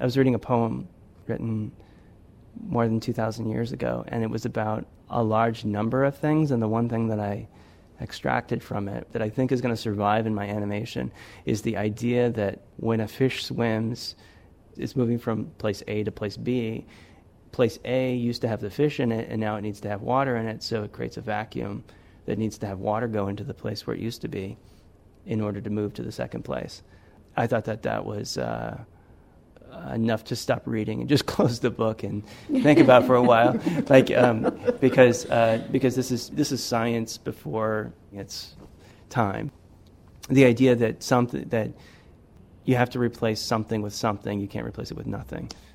I was reading a poem written more than 2,000 years ago, and it was about a large number of things, and the one thing that I extracted from it that I think is going to survive in my animation is the idea that when a fish swims, it's moving from place A to place B. Place A used to have the fish in it, and now it needs to have water in it, so it creates a vacuum that needs to have water go into the place where it used to be in order to move to the second place. I thought that was enough to stop reading and just close the book and think about for a while, because this is science before its time. The idea that you have to replace something with something, you can't replace it with nothing.